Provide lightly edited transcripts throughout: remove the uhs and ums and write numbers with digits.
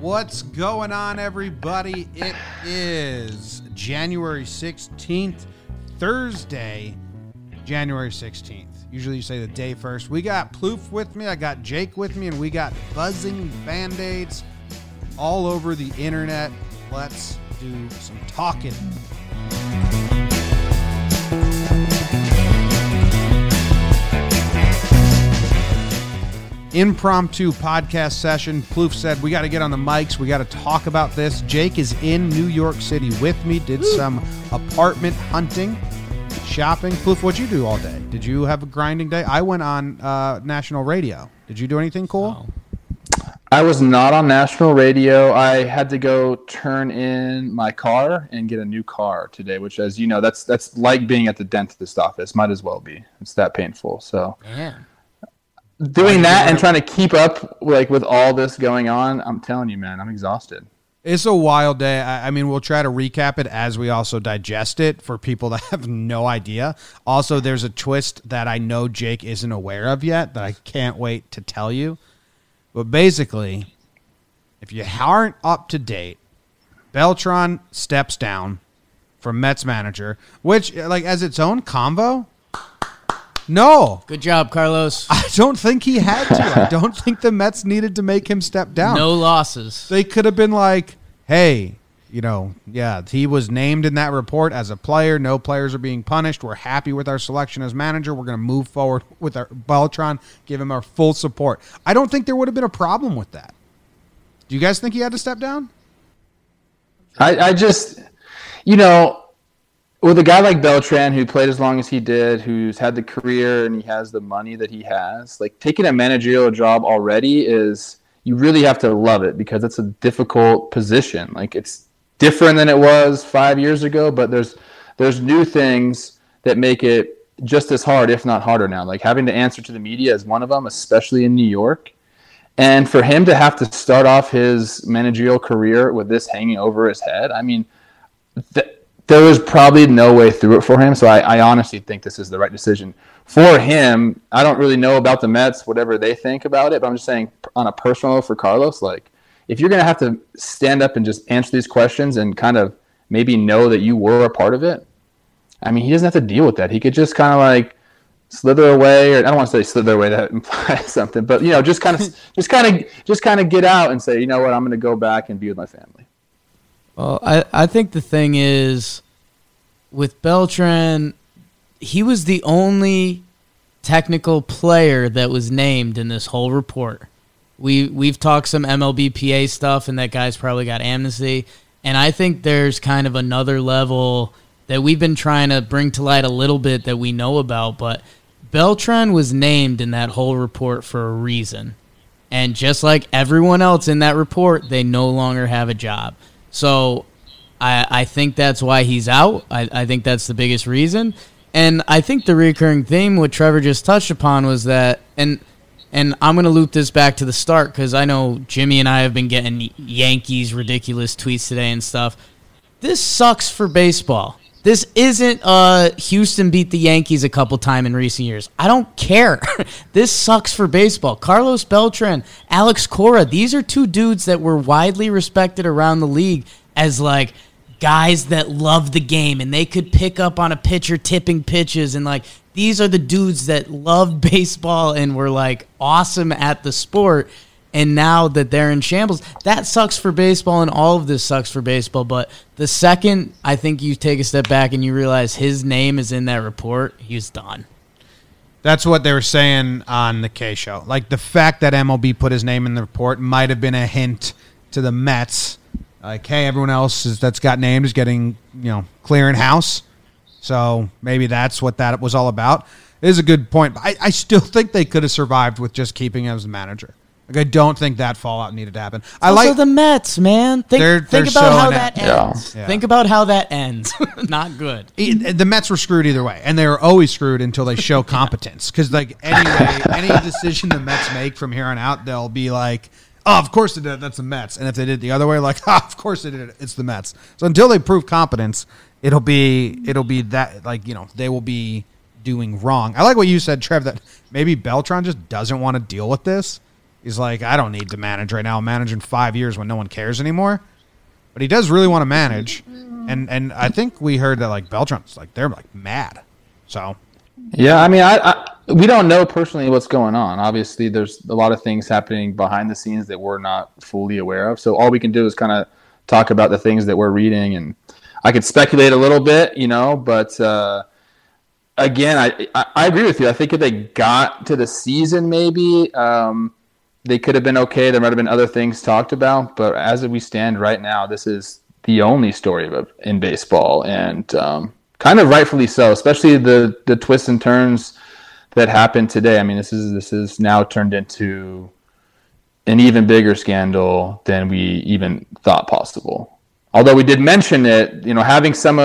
What's going on, everybody? It is January 16th, Thursday, January 16th. Usually you say the day first. We got Plouffe with me, I got Jake with me, and we got buzzing Band-Aids all over the internet. Let's do some talking. Impromptu podcast session. Plouffe said, we got to get on the mics. We got to talk about this. Jake is in New York City with me. Did some apartment hunting, shopping. Plouffe, what'd you do all day? Did you have a grinding day? I went on national radio. Did you do anything cool? I was not on national radio. I had to go turn in my car and get a new car today, which, as you know, that's like being at the dentist office. Might as well be. It's that painful. So. Yeah. Doing that and trying to keep up with all this going on, I'm telling you, man, I'm exhausted. It's a wild day. I mean, we'll try to recap it as we also digest it for people that have no idea. Also, there's a twist that I know Jake isn't aware of yet that I can't wait to tell you. But basically, if you aren't up to date, Beltran steps down from Mets manager, which, as its own convo. No. Good job, Carlos. I don't think he had to. I don't think the Mets needed to make him step down. No losses. They could have been like, hey, he was named in that report as a player. No players are being punished. We're happy with our selection as manager. We're going to move forward with our Beltran, give him our full support. I don't think there would have been a problem with that. Do you guys think he had to step down? I just, with a guy like Beltran, who played as long as he did, who's had the career and he has the money that he has, taking a managerial job already you really have to love it because it's a difficult position. It's different than it was 5 years ago, but there's new things that make it just as hard, if not harder now. Having to answer to the media is one of them, especially in New York. And for him to have to start off his managerial career with this hanging over his head, I mean, there was probably no way through it for him, so I honestly think this is the right decision for him. I don't really know about the Mets, whatever they think about it, but I'm just saying on a personal note for Carlos, if you're going to have to stand up and just answer these questions and kind of maybe know that you were a part of it, I mean, he doesn't have to deal with that. He could just kind of slither away, or I don't want to say slither away, that implies something, but just kind of get out and say, you know what, I'm going to go back and be with my family. Well, I think the thing is, with Beltran, he was the only technical player that was named in this whole report. We've talked some MLBPA stuff, and that guy's probably got amnesty. And I think there's kind of another level that we've been trying to bring to light a little bit that we know about. But Beltran was named in that whole report for a reason. And just like everyone else in that report, they no longer have a job. So I think that's why he's out. I think that's the biggest reason. And I think the recurring theme, what Trevor just touched upon, was that, and I'm going to loop this back to the start because I know Jimmy and I have been getting Yankees ridiculous tweets today and stuff. This sucks for baseball. This isn't Houston beat the Yankees a couple times in recent years. I don't care. This sucks for baseball. Carlos Beltran, Alex Cora, these are two dudes that were widely respected around the league as guys that love the game, and they could pick up on a pitcher tipping pitches, and these are the dudes that love baseball and were awesome at the sport. And now that they're in shambles, that sucks for baseball, and all of this sucks for baseball. But the second I think you take a step back and you realize his name is in that report, he's done. That's what they were saying on the K Show. The fact that MLB put his name in the report might have been a hint to the Mets. Hey, everyone else that's got named is getting, clearing house. So maybe that's what that was all about. It is a good point. But I still think they could have survived with just keeping him as the manager. I don't think that fallout needed to happen. Also the Mets, man. Think about how that ends. Yeah. Think about how that ends. Not good. The Mets were screwed either way, and they were always screwed until they show competence. Because any decision the Mets make from here on out, they'll be like, oh, of course they did it. That's the Mets. And if they did it the other way, of course they did it. It's the Mets. So until they prove competence, it'll be that they will be doing wrong. I like what you said, Trev, that maybe Beltran just doesn't want to deal with this. He's like, I don't need to manage right now. I'm managing 5 years when no one cares anymore. But he does really want to manage. And I think we heard that like Beltran's like they're like mad. So yeah, I mean, we don't know personally what's going on. Obviously, there's a lot of things happening behind the scenes that we're not fully aware of. So all we can do is kind of talk about the things that we're reading, and I could speculate a little bit, but again, I agree with you. I think if they got to the season, maybe they could have been okay. There might have been other things talked about, but as we stand right now, this is the only story in baseball, and kind of rightfully so, especially the twists and turns that happened today. I mean, this is now turned into an even bigger scandal than we even thought possible. Although we did mention it, having some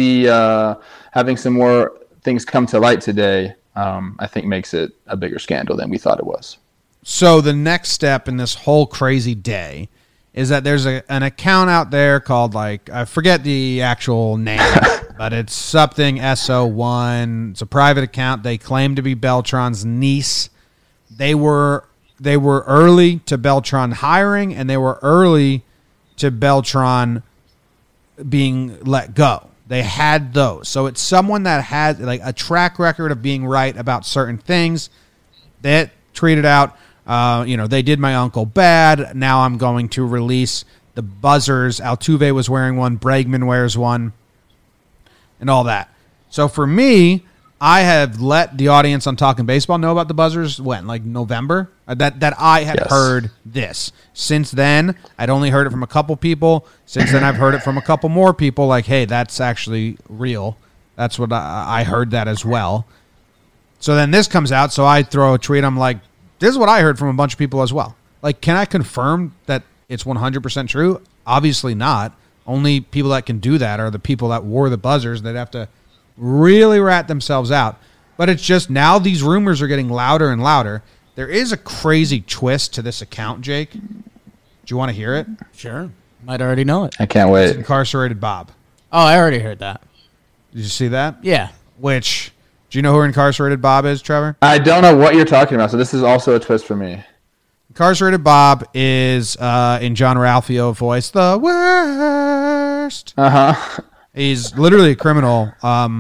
more things come to light today, I think makes it a bigger scandal than we thought it was. So the next step in this whole crazy day is that there's an account out there called, like, I forget the actual name, but it's something SO1. It's a private account. They claim to be Beltran's niece. They were early to Beltran hiring, and they were early to Beltran being let go. They had those. So it's someone that had like a track record of being right about certain things. That tweeted out, they did my uncle bad. Now I'm going to release the buzzers. Altuve was wearing one. Bregman wears one. And all that. So for me, I have let the audience on Talking Baseball know about the buzzers when? Like November? That I had heard this. Since then, I'd only heard it from a couple people. Since then, I've heard it from a couple more people like, hey, that's actually real. That's what I heard that as well. So then this comes out, so I throw a tweet. I'm like, this is what I heard from a bunch of people as well. Like, can I confirm that it's 100% true? Obviously not. Only people that can do that are the people that wore the buzzers. They'd have to really rat themselves out. But it's just now these rumors are getting louder and louder. There is a crazy twist to this account, Jake. Do you want to hear it? Sure. Might already know it. I can't wait. It's Incarcerated Bob. Oh, I already heard that. Did you see that? Yeah. Which, do you know who Incarcerated Bob is, Trevor? I don't know what you're talking about, so this is also a twist for me. Incarcerated Bob is, in John Ralphio voice, the worst. Uh-huh. He's literally a criminal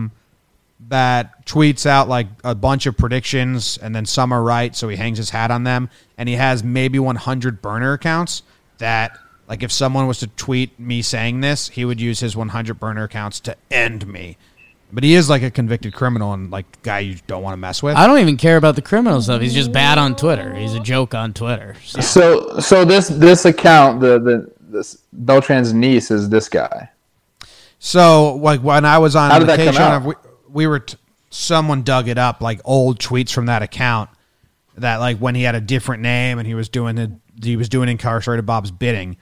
that tweets out like a bunch of predictions, and then some are right, so he hangs his hat on them. And he has maybe 100 burner accounts that, like, if someone was to tweet me saying this, he would use his 100 burner accounts to end me. But he is like a convicted criminal and like a guy you don't want to mess with. I don't even care about the criminal stuff. He's just bad on Twitter. He's a joke on Twitter. So this account, this Beltran's niece is this guy. So like when I was on How did that come vacation, out? we were someone dug it up, like old tweets from that account that like when he had a different name and he was doing Incarcerated Bob's bidding.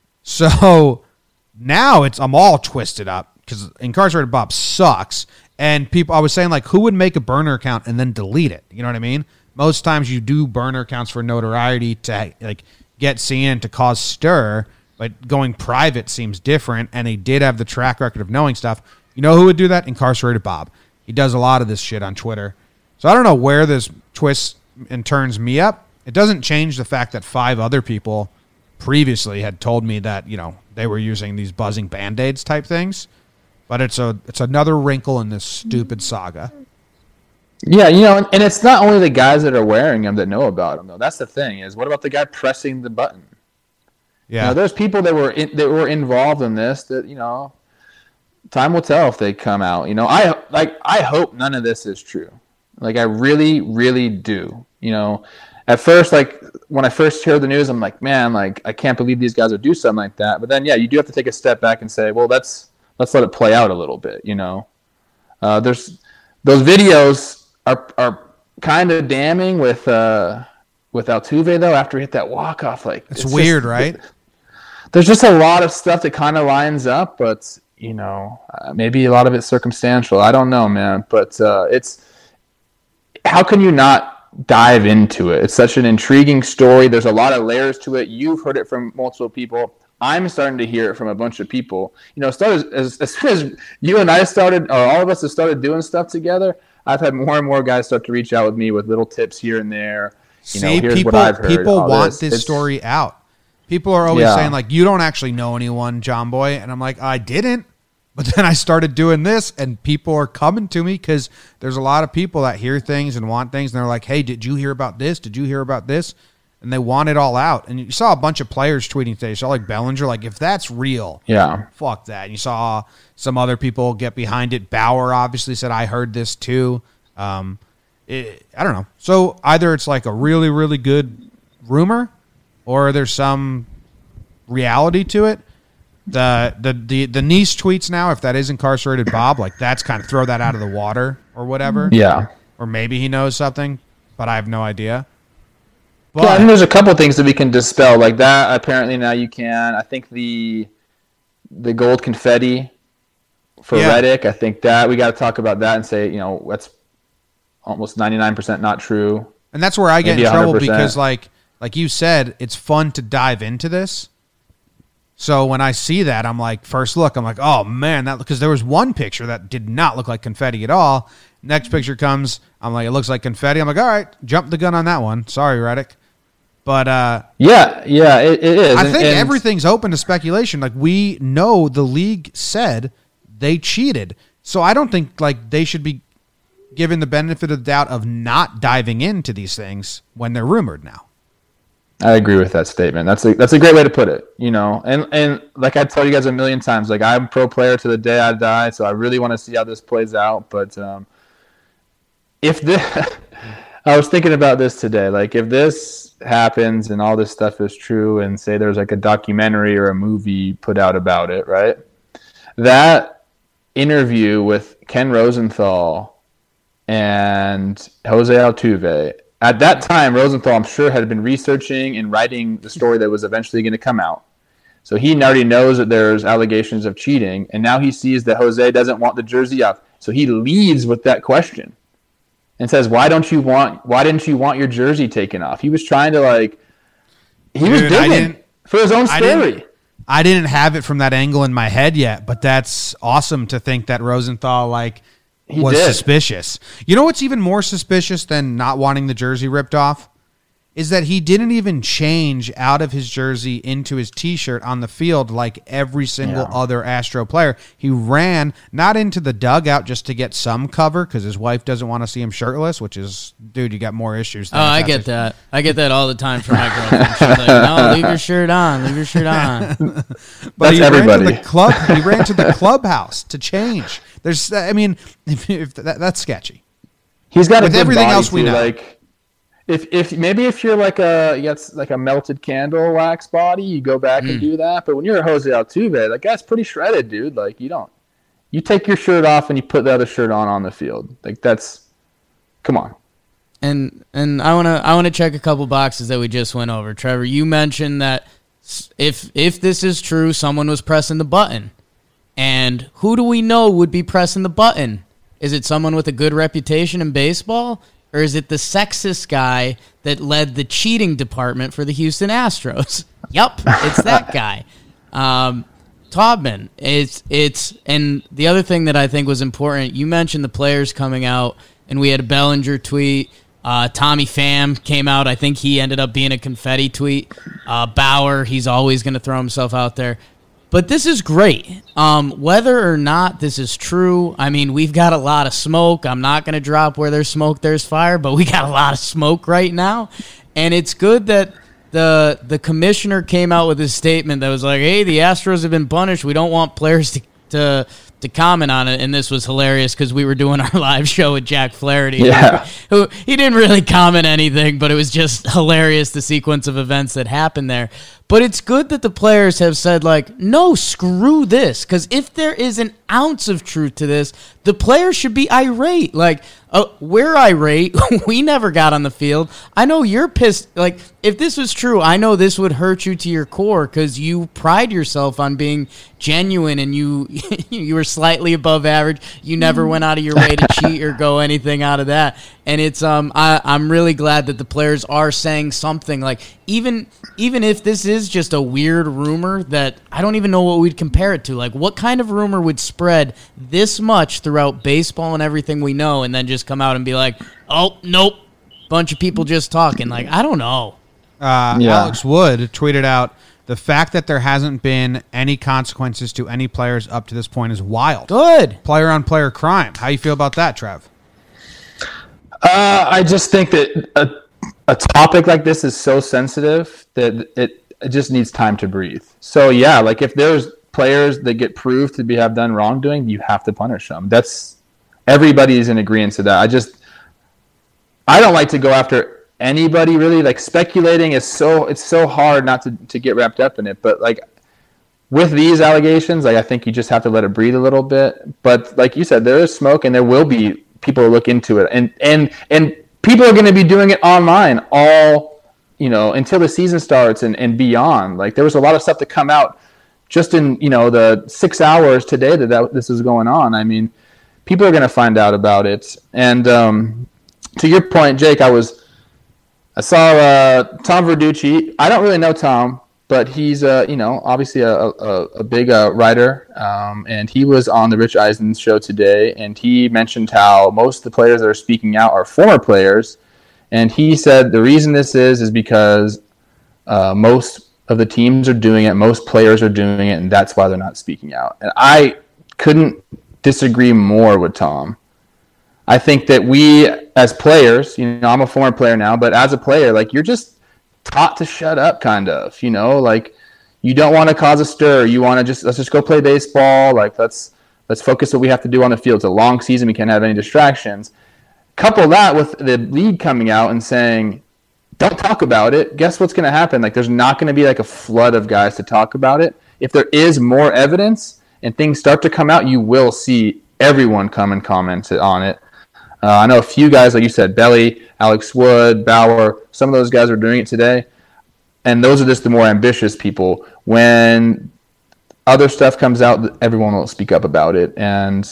So now I'm all twisted up. Because Incarcerated Bob sucks, and I was saying, like, who would make a burner account and then delete it? You know what I mean? Most times you do burner accounts for notoriety to, like, get seen and to cause stir, but going private seems different, and he did have the track record of knowing stuff. You know who would do that? Incarcerated Bob. He does a lot of this shit on Twitter. So I don't know where this twists and turns me up. It doesn't change the fact that 5 other people previously had told me that, they were using these buzzing Band-Aids type things. But it's another wrinkle in this stupid saga. Yeah, and it's not only the guys that are wearing them that know about them, though. That's the thing. Is what about the guy pressing the button? Yeah, there's people that were involved in this that time will tell if they come out. I hope none of this is true. Like I really, really do. At first, like when I first heard the news, I'm like, man, like I can't believe these guys would do something like that. But then, yeah, you do have to take a step back and say, well, let's let it play out a little bit, There's those videos are kind of damning with Altuve though. After he hit that walk off, like it's weird, right? There's just a lot of stuff that kind of lines up, but maybe a lot of it's circumstantial. I don't know, man. But it's how can you not dive into it? It's such an intriguing story. There's a lot of layers to it. You've heard it from multiple people. I'm starting to hear it from a bunch of people. Started as soon as you and I started, or all of us have started doing stuff together, I've had more and more guys start to reach out with me with little tips here and there. See, here's what I've heard. People all want this story out. People are always saying, like, you don't actually know anyone, John Boy. And I'm like, I didn't. But then I started doing this, and people are coming to me because there's a lot of people that hear things and want things. And they're like, hey, did you hear about this? Did you hear about this? And they want it all out. And you saw a bunch of players tweeting today. You saw, like, Bellinger, like, if that's real, fuck that. And you saw some other people get behind it. Bauer obviously said, I heard this too. I don't know. So either it's like a really, really good rumor or there's some reality to it. The niece tweets now, if that is incarcerated Bob, like that's kind of throw that out of the water or whatever. Yeah. Or maybe he knows something, but I have no idea. But, yeah, I think there's a couple things that we can dispel like that. Apparently now you can. I think the gold confetti for Redick, I think that we got to talk about that and say, that's almost 99% not true. And that's where I get Maybe in trouble 100%. because like you said, it's fun to dive into this. So when I see that, I'm like, first look, I'm like, oh man, because there was one picture that did not look like confetti at all. Next picture comes, I'm like, it looks like confetti. I'm like, all right, jump the gun on that one. Sorry, Redick. But it is. I think everything's open to speculation. Like we know the league said they cheated. So I don't think like they should be given the benefit of the doubt of not diving into these things when they're rumored now. I agree with that statement. That's a great way to put it, And like I told you guys a million times, like I'm pro player to the day I die, so I really want to see how this plays out. But if this, I was thinking about this today, like if this happens and all this stuff is true, and say there's like a documentary or a movie put out about it, right? That interview with Ken Rosenthal and Jose Altuve. At that time, Rosenthal, I'm sure, had been researching and writing the story that was eventually going to come out. So he already knows that there's allegations of cheating, and now he sees that Jose doesn't want the jersey off. So he leads with that question and says, "Why didn't you want your jersey taken off?" He was trying to he was digging for his own story. I didn't have it from that angle in my head yet, but that's awesome to think that Rosenthal was suspicious. You know what's even more suspicious than not wanting the jersey ripped off? Is that he didn't even change out of his jersey into his T-shirt on the field like every single other Astro player. He ran not into the dugout just to get some cover because his wife doesn't want to see him shirtless, which is, dude, you got more issues. Oh, I get that. I get that all the time from my girlfriend. She's like, no, leave your shirt on. Leave your shirt on. But that's everybody. He ran to the clubhouse to change. If that's sketchy. He's got with everything else we know. If you're like a melted candle wax body, you go back and do that. But when you're a Jose Altuve, that guy's pretty shredded, dude. Like you take your shirt off and you put the other shirt on the field. Like come on. And I wanna check a couple boxes that we just went over. Trevor, you mentioned that if this is true, someone was pressing the button, and who do we know would be pressing the button? Is it someone with a good reputation in baseball? Or is it the sexist guy that led the cheating department for the Houston Astros? Yup, it's that guy. Taubman. And the other thing that I think was important, you mentioned the players coming out, and we had a Bellinger tweet. Tommy Pham came out. I think he ended up being a confetti tweet. Bauer, he's always going to throw himself out there. But this is great. Whether or not this is true, I mean, we've got a lot of smoke. I'm not going to drop where there's smoke, there's fire, but we got a lot of smoke right now. And it's good that the commissioner came out with his statement that was like, hey, the Astros have been punished. We don't want players to comment on it. And this was hilarious because we were doing our live show with Jack Flaherty. Yeah. Who he didn't really comment anything, but it was just hilarious, the sequence of events that happened there. But it's good that the players have said, no, screw this. Because if there is an ounce of truth to this, the players should be irate. We're irate. We never got on the field. I know you're pissed. If this was true, I know this would hurt you to your core because you pride yourself on being genuine and you were slightly above average. You never went out of your way to cheat or go anything out of that. And it's I'm really glad that the players are saying something. Even if this is just a weird rumor that I don't even know what we'd compare it to. What kind of rumor would spread this much throughout baseball and everything we know and then just come out and be like, oh, nope, bunch of people just talking. Like, I don't know. Alex Wood tweeted out, the fact that there hasn't been any consequences to any players up to this point is wild. Good. Player-on-player crime. How you feel about that, Trev? I just think that a topic like this is so sensitive that it just needs time to breathe. So, yeah, like if there's players that get proved to have done wrongdoing, you have to punish them. Everybody is in agreement to that. I don't like to go after anybody really. Like speculating it's so hard not to get wrapped up in it. But like with these allegations, like I think you just have to let it breathe a little bit. But like you said, there is smoke, and there will be people who look into it, and people are going to be doing it online until the season starts and beyond. Like there was a lot of stuff that come out just in the 6 hours today that this is going on. I mean, people are going to find out about it. And to your point, Jake, I saw Tom Verducci. I don't really know Tom, but he's obviously a big writer, and he was on the Rich Eisen show today, and he mentioned how most of the players that are speaking out are former players, and he said the reason this is because most of the teams are doing it, most players are doing it, and that's why they're not speaking out. And I couldn't disagree more with Tom. I think that we, as players, I'm a former player now, but as a player, like you're just taught to shut up, kind of. Like you don't want to cause a stir. You want to let's just go play baseball. Like let's focus what we have to do on the field. It's a long season. We can't have any distractions. Couple that with the league coming out and saying, "Don't talk about it." Guess what's going to happen? Like there's not going to be like a flood of guys to talk about it. If there is more evidence and things start to come out, you will see everyone come and comment on it. I know a few guys, like you said, Belly, Alex Wood, Bauer, some of those guys are doing it today. And those are just the more ambitious people. When other stuff comes out, everyone will speak up about it. And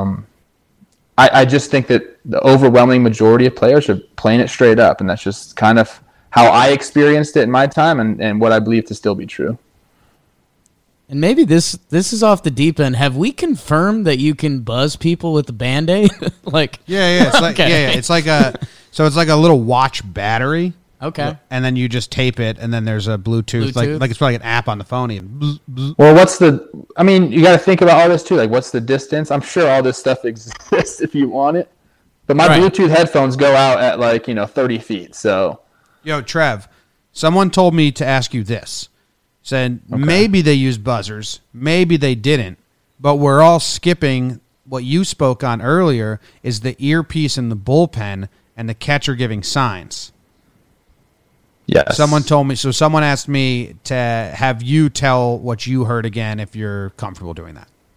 I just think that the overwhelming majority of players are playing it straight up. And that's just kind of how I experienced it in my time and what I believe to still be true. And maybe this is off the deep end. Have we confirmed that you can buzz people with the Band-Aid? It's like it's like a little watch battery. Okay. And then you just tape it, and then there's a Bluetooth. Like it's probably an app on the phone. Well, you got to think about all this too. Like, what's the distance? I'm sure all this stuff exists if you want it. But my Bluetooth headphones go out at 30 feet. So, yo, Trev, someone told me to ask you this. Said maybe they use buzzers, maybe they didn't, but we're all skipping what you spoke on earlier is the earpiece in the bullpen and the catcher giving signs. Yes. Someone told me, so someone asked me to have you tell what you heard again if you're comfortable doing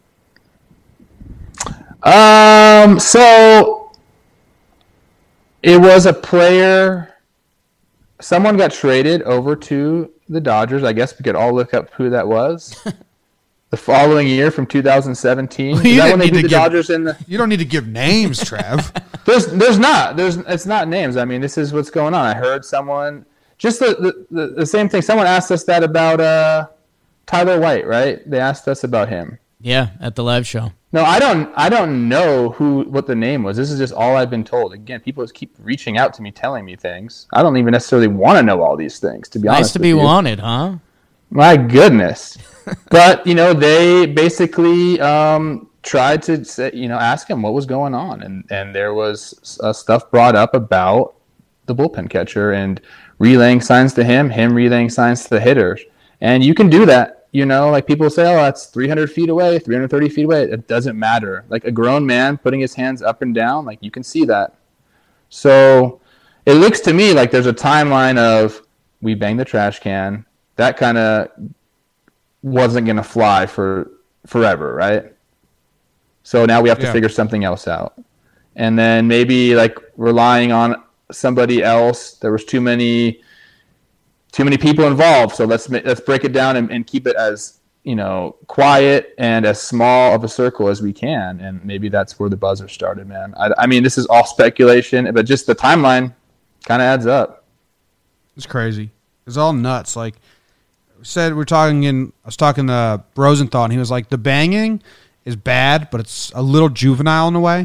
that. So it was a player, someone got traded over to the Dodgers. I guess we could all look up who that was. The following year from 2017. Well, is that when they beat the Dodgers in the... You don't need to give names, Trev. It's not names. I mean, this is what's going on. I heard someone... Just the same thing. Someone asked us that about Tyler White, right? They asked us about him. Yeah, at the live show. No, I don't know what the name was. This is just all I've been told. Again, people just keep reaching out to me, telling me things. I don't even necessarily want to know all these things, to be honest. Nice to be wanted, huh? My goodness. But, they basically tried to say, ask him what was going on. And there was stuff brought up about the bullpen catcher and relaying signs to him relaying signs to the hitters. And you can do that. Like people say, oh, that's 300 feet away, 330 feet away. It doesn't matter. Like a grown man putting his hands up and down, like you can see that. So it looks to me like there's a timeline of we banged the trash can. That kind of wasn't going to fly for forever, right? So now we have to figure something else out. And then maybe like relying on somebody else. There was too many people involved, so let's break it down and keep it as quiet and as small of a circle as we can. And maybe that's where the buzzer started, man. I mean, this is all speculation, but just the timeline kind of adds up. It's crazy. It's all nuts. Like I said, I was talking to Rosenthal, and he was like, the banging is bad, but it's a little juvenile in a way.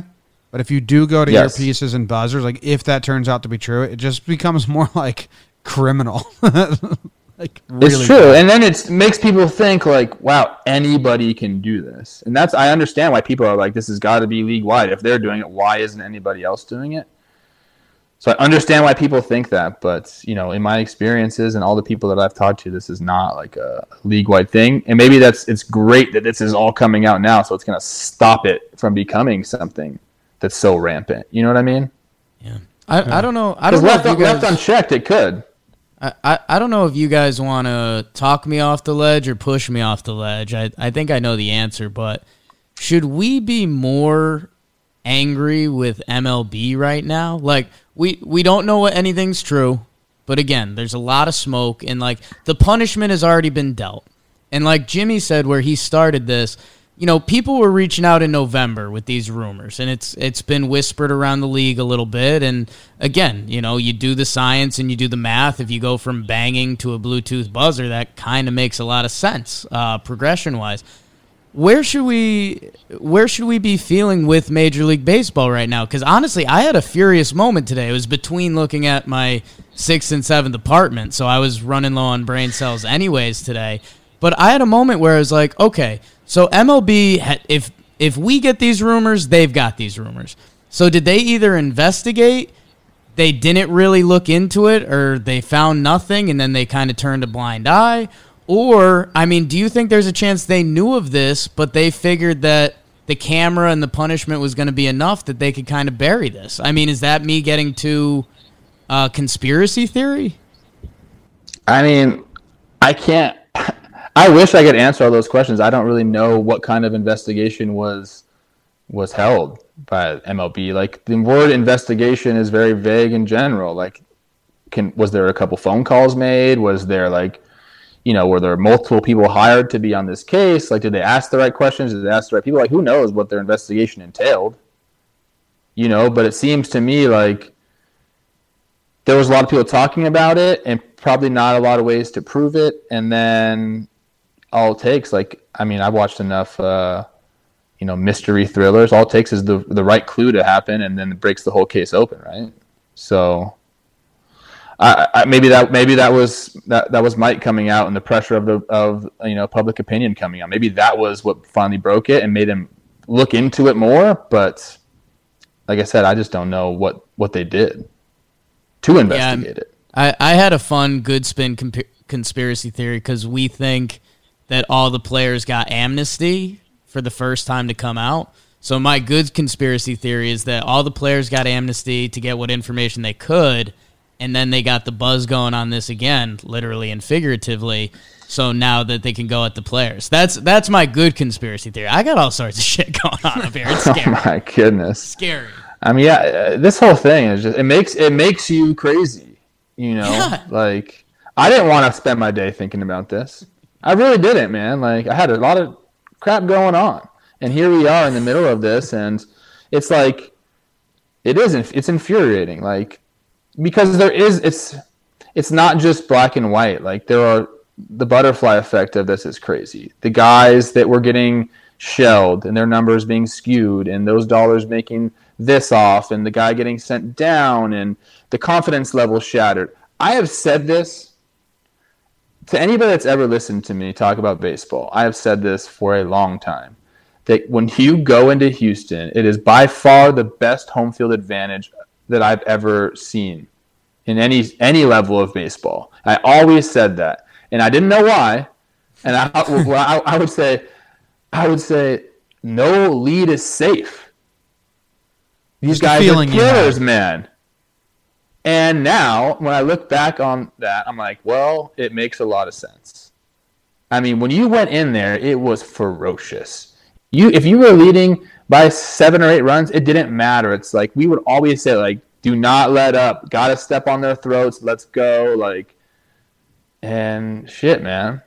But if you do go to Yes. earpieces and buzzers, like if that turns out to be true, it just becomes more like criminal. Like really It's true, and then it makes people think like, "Wow, anybody can do this." And I understand why people are like, "This has got to be league wide." If they're doing it, why isn't anybody else doing it? So I understand why people think that, but in my experiences and all the people that I've talked to, this is not like a league wide thing. And maybe it's great that this is all coming out now, so it's going to stop it from becoming something that's so rampant. You know what I mean? Yeah. I don't know. I don't know if you guys, left unchecked, it could. I don't know if you guys want to talk me off the ledge or push me off the ledge. I think I know the answer, but should we be more angry with MLB right now? Like, we don't know what anything's true, but again, there's a lot of smoke, and like the punishment has already been dealt. And like Jimmy said, where he started this, people were reaching out in November with these rumors, and it's been whispered around the league a little bit. And again, you do the science and you do the math. If you go from banging to a Bluetooth buzzer, that kind of makes a lot of sense, progression-wise. Where should we be feeling with Major League Baseball right now? Because honestly, I had a furious moment today. It was between looking at my 6th and 7th apartment, so I was running low on brain cells anyways today. But I had a moment where I was like, okay, so MLB, if we get these rumors, they've got these rumors. So did they either investigate, they didn't really look into it, or they found nothing and then they kind of turned a blind eye? Or, do you think there's a chance they knew of this, but they figured that the camera and the punishment was going to be enough that they could kind of bury this? Is that me getting too conspiracy theory? I can't. I wish I could answer all those questions. I don't really know what kind of investigation was held by MLB. Like, the word investigation is very vague in general. Like, was there a couple phone calls made? Was there were there multiple people hired to be on this case? Like, did they ask the right questions? Did they ask the right people? Like, who knows what their investigation entailed? But it seems to me like there was a lot of people talking about it and probably not a lot of ways to prove it. And then all it takes, I've watched enough, mystery thrillers. All it takes is the right clue to happen, and then it breaks the whole case open, right? So, maybe that was Mike coming out and the pressure of public opinion coming out. Maybe that was what finally broke it and made him look into it more. But like I said, I just don't know what they did to investigate it. I had a fun good spin conspiracy theory because we think that all the players got amnesty for the first time to come out. So my good conspiracy theory is that all the players got amnesty to get what information they could, and then they got the buzz going on this again, literally and figuratively, so now that they can go at the players. That's my good conspiracy theory. I got all sorts of shit going on up here. It's scary. Oh my goodness. Scary. This whole thing is just it makes you crazy, Yeah. Like, I didn't want to spend my day thinking about this. I really didn't, man. Like, I had a lot of crap going on, and here we are in the middle of this, and it's like it's infuriating, like, because it's not just black and white. Like, the butterfly effect of this is crazy. The guys that were getting shelled and their numbers being skewed and those dollars making this off, and the guy getting sent down and the confidence level shattered. I have said this to anybody that's ever listened to me talk about baseball. I have said this for a long time, that when you go into Houston, it is by far the best home field advantage that I've ever seen in any level of baseball. I always said that, and I didn't know why. And I would say no lead is safe. These guys are killers, man. And now, when I look back on that, I'm like, well, it makes a lot of sense. When you went in there, it was ferocious. If you were leading by 7 or 8 runs, it didn't matter. It's like we would always say, like, do not let up. Got to step on their throats. Let's go. Like, and shit, man.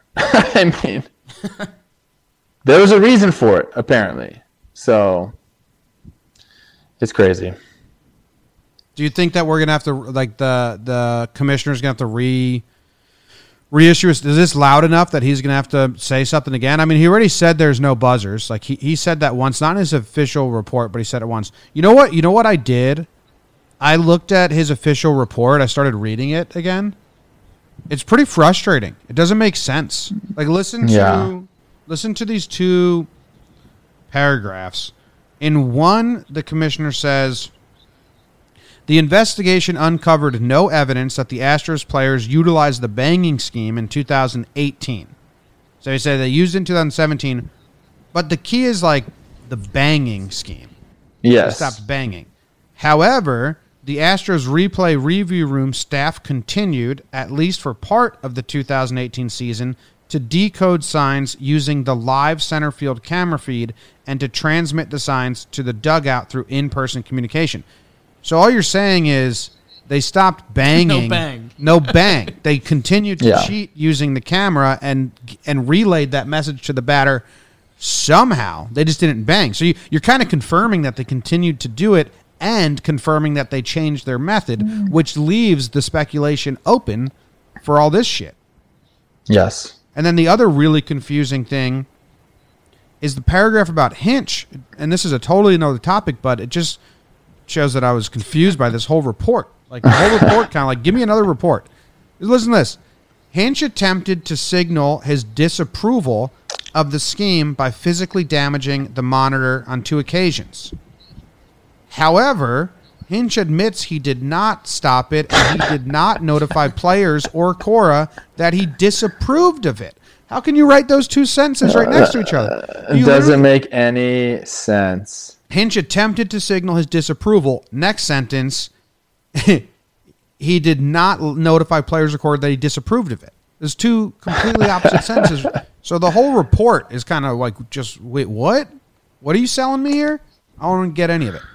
There was a reason for it, apparently. So, it's crazy. Do you think that we're gonna have to, like, the commissioner's gonna have to reissue? Is this loud enough that he's going to have to say something again? I mean, he already said there's no buzzers. Like he said that once, not in his official report, but he said it once. You know what? You know what I did? I looked at his official report. I started reading it again. It's pretty frustrating. It doesn't make sense. Like listen to these two paragraphs. In one, the commissioner says, the investigation uncovered no evidence that the Astros players utilized the banging scheme in 2018. So he said they used it in 2017, but the key is like the banging scheme. Yes. They stopped banging. However, the Astros replay review room staff continued, at least for part of the 2018 season, to decode signs using the live center field camera feed and to transmit the signs to the dugout through in-person communication. So all you're saying is they stopped banging. No bang. They continued to cheat using the camera and relayed that message to the batter somehow. They just didn't bang. So you're kind of confirming that they continued to do it and confirming that they changed their method, which leaves the speculation open for all this shit. Yes. And then the other really confusing thing is the paragraph about Hinch, and this is a totally another topic, but it just shows that I was confused by this whole report. Like the whole report, kind of like, give me another report. Listen to this. Hinch attempted to signal his disapproval of the scheme by physically damaging the monitor on 2 occasions. However, Hinch admits he did not stop it and he did not notify players or Cora that he disapproved of it. How can you write those 2 sentences right next to each other? It doesn't make any sense. Hinch attempted to signal his disapproval. Next sentence, he did not notify players or Cora that he disapproved of it. There's 2 completely opposite sentences. So the whole report is kind of like, just, wait, what? What are you selling me here? I don't get any of it.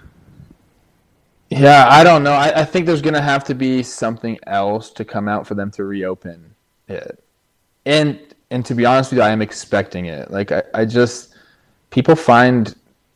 Yeah, I don't know. I think there's going to have to be something else to come out for them to reopen it. And to be honest with you, I am expecting it. Like I just people find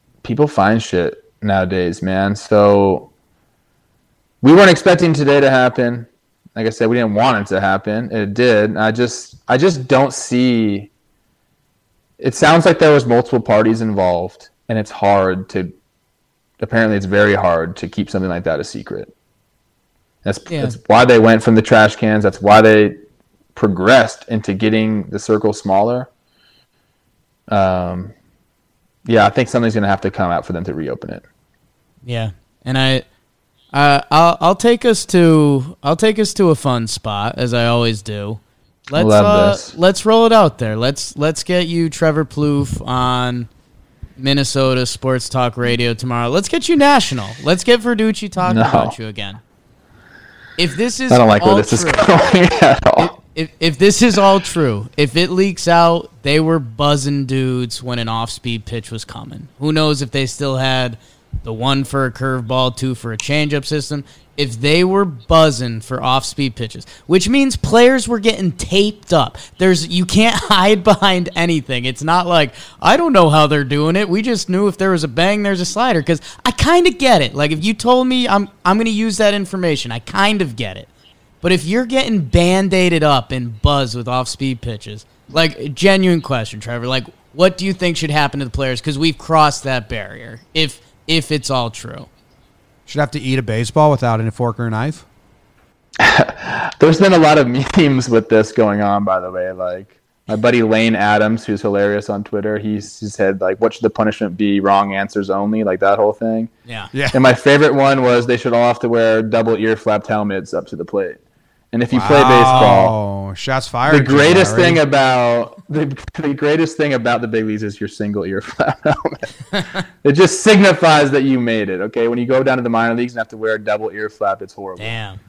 shit nowadays, man. So we weren't expecting today to happen. Like I said, we didn't want it to happen. It did. I just don't see. It sounds like there was multiple parties involved, and it's hard to. Apparently, it's very hard to keep something like that a secret. That's why they went from the trash cans. That's why they progressed into getting the circle smaller. I think something's going to have to come out for them to reopen it. Yeah, and I'll take us to a fun spot, as I always do. Let's roll it out there. Let's get you Trevor Plouffe on Minnesota Sports Talk Radio tomorrow. Let's get you national. Let's get Verducci talking about you again. If this is, I don't like where this is going at all. If this is all true, if it leaks out, they were buzzing dudes when an off-speed pitch was coming. Who knows if they still had the 1 for a curveball, 2 for a changeup system. If they were buzzing for off-speed pitches, which means players were getting taped up. You can't hide behind anything. It's not like, I don't know how they're doing it. We just knew if there was a bang, there's a slider. Because I kind of get it. Like, if you told me I'm going to use that information, I kind of get it. But if you're getting band-aided up and buzzed with off-speed pitches, like, genuine question, Trevor, like, what do you think should happen to the players? Because we've crossed that barrier, if it's all true. Should have to eat a baseball without a fork or a knife? There's been a lot of memes with this going on, by the way. Like, my buddy Lane Adams, who's hilarious on Twitter, he said, like, what should the punishment be? Wrong answers only, like that whole thing. Yeah. And my favorite one was they should all have to wear double ear-flapped helmets up to the plate. And if you play baseball, shots fired. The greatest thing about the big leagues is your single ear flap helmet. It just signifies that you made it. Okay, when you go down to the minor leagues and have to wear a double ear flap, it's horrible. Damn.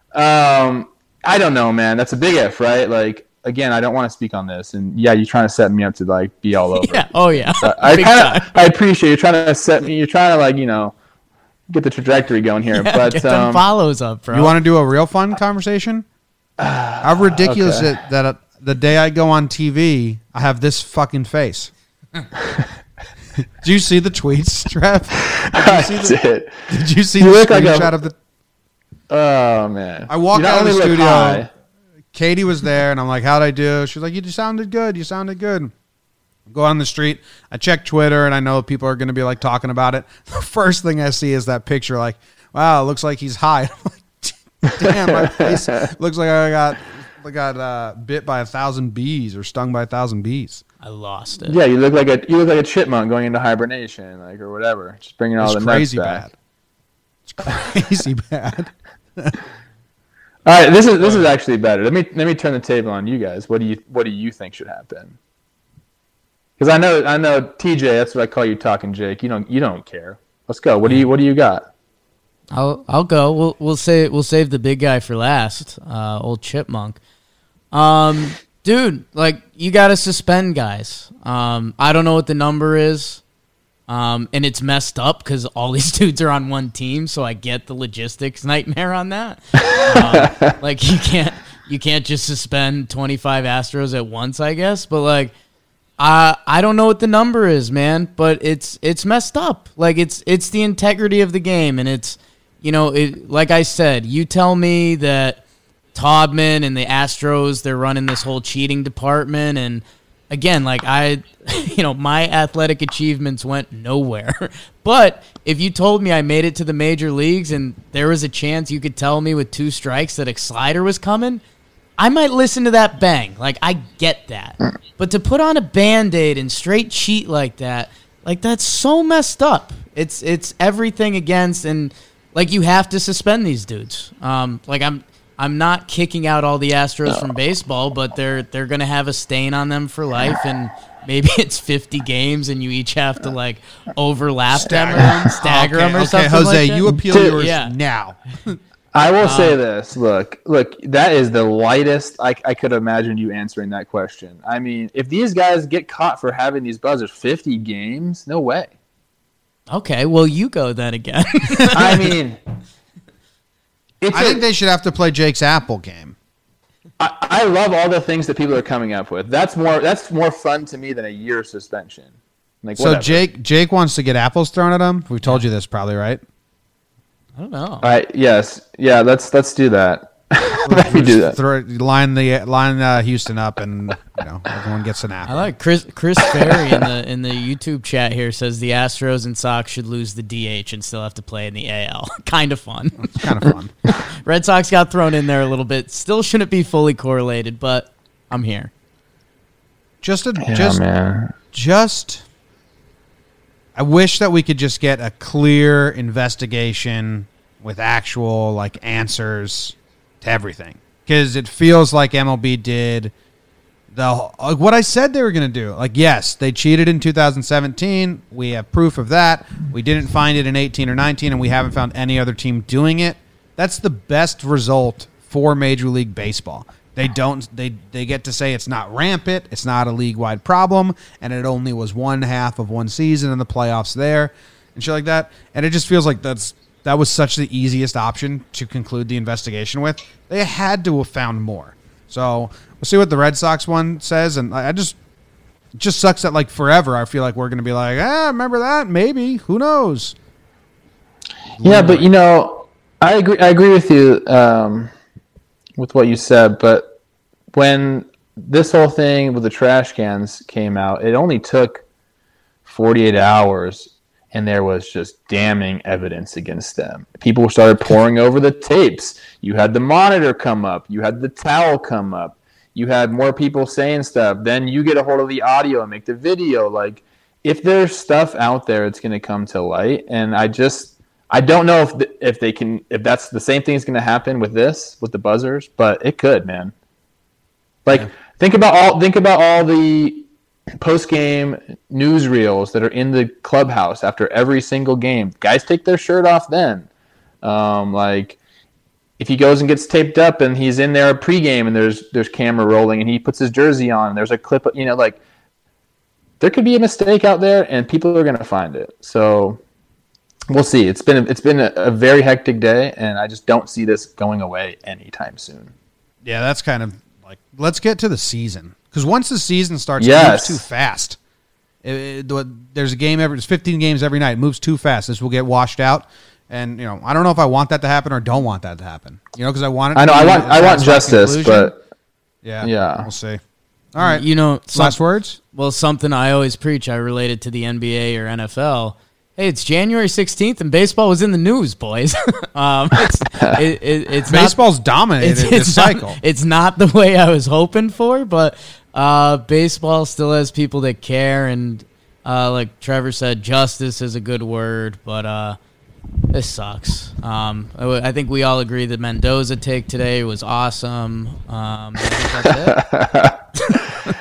I don't know, man. That's a big if, right? Like, again, I don't want to speak on this, and yeah, you're trying to set me up to like be all over. Yeah. Oh yeah. I appreciate you trying to set me. You're trying to like get the trajectory going here. Yeah, but get them follows up, bro. You want to do a real fun conversation? How ridiculous is it that the day I go on TV, I have this fucking face? Did you see the tweets, Trev? Did you see the screenshot of the? Oh man! I walk out of the studio. Katie was there, and I'm like, how'd I do? She's like, you sounded good. You sounded good. Go on the street. I check Twitter, and I know people are going to be like talking about it. The first thing I see is that picture, like, wow, it looks like he's high. I'm like, damn, my face looks like I got bit by 1,000 bees or stung by 1,000 bees. I lost it. Yeah, you look like a chipmunk going into hibernation, like, or whatever. Just bringing all the nuts back. It's crazy bad. All right, this is actually better. Let me turn the table on you guys. What do you think should happen? Because I know TJ. That's what I call you, Talking Jake. You don't care. Let's go. What do you got? I'll go. We'll save the big guy for last. Old chipmunk. Dude, like, you got to suspend guys. I don't know what the number is. And it's messed up because all these dudes are on one team, so I get the logistics nightmare on that. Like, you can't just suspend 25 Astros at once, I guess. But, like, I don't know what the number is, man, but it's messed up. Like, it's the integrity of the game, and it's, like I said, you tell me that Taubman and the Astros, they're running this whole cheating department, and again, like, my athletic achievements went nowhere. But if you told me I made it to the major leagues and there was a chance you could tell me with 2 strikes that a slider was coming, I might listen to that bang. Like, I get that. But to put on a Band-Aid and straight cheat like that, like, that's so messed up. It's everything against, and, like, you have to suspend these dudes. Like, I'm not kicking out all the Astros from baseball, but they're going to have a stain on them for life, and maybe it's 50 games, and you each have to, like, overlap them or stagger them or something. Jose, like that. you appeal yours now. I will say this. Look, that is the lightest I could imagine you answering that question. I mean, if these guys get caught for having these buzzers 50 games, no way. Okay, well, you go then again. I mean, I think they should have to play Jake's Apple game. I love all the things that people are coming up with. That's more fun to me than a year suspension. Like, so Jake wants to get apples thrown at him. We've told you this probably, right? I don't know. All right. Yes. Yeah. Let's do that. Let me do that. Line Houston up, and everyone gets an apple. I like Chris Ferry in the YouTube chat here says the Astros and Sox should lose the DH and still have to play in the AL. Kind of fun. It's kind of fun. Red Sox got thrown in there a little bit. Still shouldn't be fully correlated, but I'm here. I wish that we could just get a clear investigation with actual, like, answers to everything, because it feels like MLB did what I said they were going to do. Like, yes, they cheated in 2017. We have proof of that. We didn't find it in 18 or 19, and we haven't found any other team doing it. That's the best result for Major League Baseball. They get to say it's not rampant, it's not a league-wide problem, and it only was one half of one season in the playoffs there, and shit like that. And it just feels like that was such the easiest option to conclude the investigation with. They had to have found more. So we'll see what the Red Sox one says, and it just sucks that, like, forever I feel like we're going to be like, remember that? Maybe. Who knows? Yeah, but, I agree with you with what you said, but when this whole thing with the trash cans came out, it only took 48 hours, and there was just damning evidence against them. People started pouring over the tapes. You had the monitor come up. You had the towel come up. You had more people saying stuff. Then you get a hold of the audio and make the video. Like, if there's stuff out there, it's going to come to light. And I don't know if that's the same thing is going to happen with the buzzers, but it could, man. Like, think about all the post-game newsreels that are in the clubhouse after every single game. Guys take their shirt off then. Like, if he goes and gets taped up and he's in there pregame and there's camera rolling and he puts his jersey on and there's a clip, like, there could be a mistake out there and people are going to find it. So we'll see. It's been a very hectic day, and I just don't see this going away anytime soon. Yeah, that's kind of like, let's get to the season, because once the season starts, it moves too fast. There's a game there's 15 games every night. It moves too fast. This will get washed out, and I don't know if I want that to happen or don't want that to happen. Because I want it. I want justice, but Yeah. We'll see. All right. You know, Last words? Well, something I always preach, I relate it to the NBA or NFL. Hey, it's January 16th and baseball was in the news, boys. It's Baseball's dominated this cycle. It's not the way I was hoping for, but baseball still has people that care. And like Trevor said, justice is a good word, but this sucks. I think we all agree that Mendoza take today was awesome. I think that's it.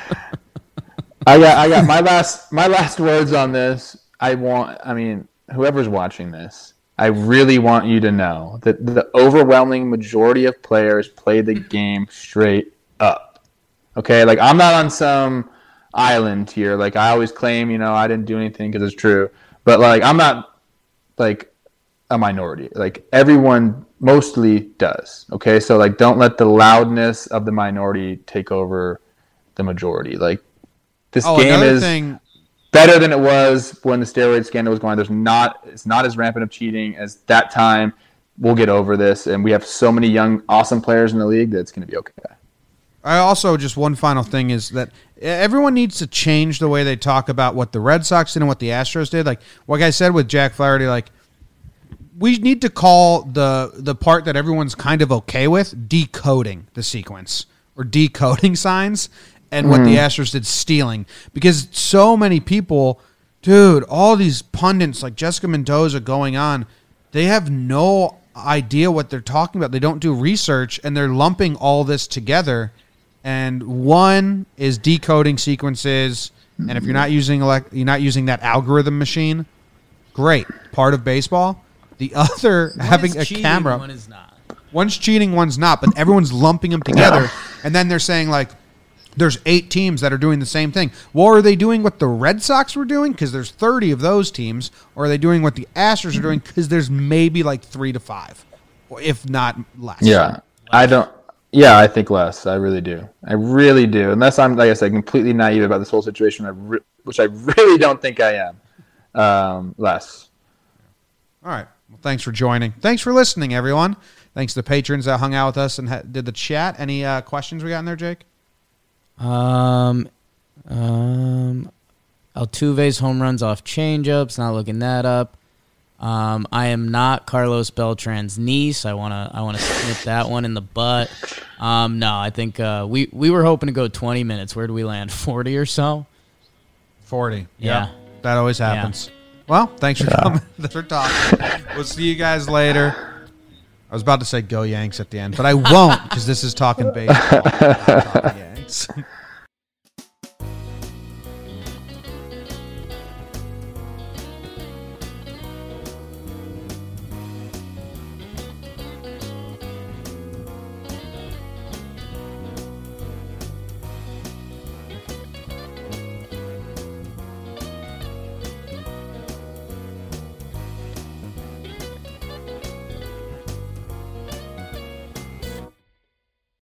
I got my last words on this. Whoever's watching this, I really want you to know that the overwhelming majority of players play the game straight up. Okay, like I'm not on some island here. Like I always claim, I didn't do anything because it's true. But like I'm not like a minority. Like everyone mostly does. Okay, so like don't let the loudness of the minority take over the majority. Like this game is better than it was when the steroid scandal was going on. It's not as rampant of cheating as that time. We'll get over this, and we have so many young, awesome players in the league that it's going to be okay. I also, just one final thing is that everyone needs to change the way they talk about what the Red Sox did and what the Astros did. Like I said with Jack Flaherty, like we need to call the part that everyone's kind of okay with decoding the sequence or decoding signs. And what the Astros did stealing. Because so many people, dude, all these pundits like Jessica Mendoza going on, they have no idea what they're talking about. They don't do research, and they're lumping all this together. And one is decoding sequences, and if you're not using that algorithm machine, great, part of baseball. The other, having a camera. One is not. One's cheating, one's not, but everyone's lumping them together. And then they're saying, like, there's 8 teams that are doing the same thing. Well, are they doing what the Red Sox were doing? Because there's 30 of those teams. Or are they doing what the Astros are doing? Because there's maybe like 3 to 5, if not less. Yeah, I think less. I really do. I really do. Unless I'm, like I said, completely naive about this whole situation, which I really don't think I am. Less. All right. Well, thanks for joining. Thanks for listening, everyone. Thanks to the patrons that hung out with us and did the chat. Any questions we got in there, Jake? Altuve's home runs off changeups. Not looking that up. I am not Carlos Beltran's niece. I wanna snip that one in the butt. No, I think we were hoping to go 20 minutes. Where do we land? 40 or so. 40. Yeah, that always happens. Yeah. Well, thanks for coming. For talking. We'll see you guys later. I was about to say go Yanks at the end, but I won't because this is talking baseball. Talking Yanks.